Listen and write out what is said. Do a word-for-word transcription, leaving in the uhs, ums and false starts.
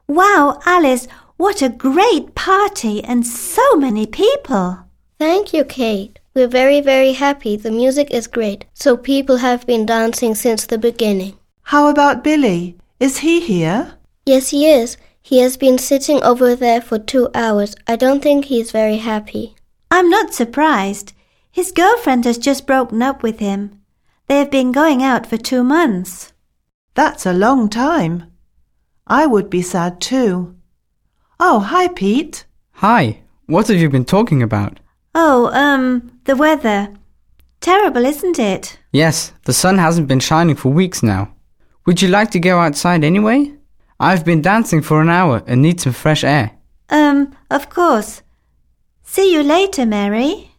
Wow, Alice, what a great party and so many people. Thank you, Kate. We're very, very happy. The music is great, so people have been dancing since the beginning. How about Billy? Is he here? Yes, he is. He has been sitting over there for two hours. I don't think he's very happy. I'm not surprised. His girlfriend has just broken up with him. They have been going out for two months. That's a long time. I would be sad too. Oh, hi, Pete. Hi. What have you been talking about? Oh, um, the weather. Terrible, isn't it? Yes, the sun hasn't been shining for weeks now. Would you like to go outside anyway? I've been dancing for an hour and need some fresh air. Um, of course. See you later, Mary.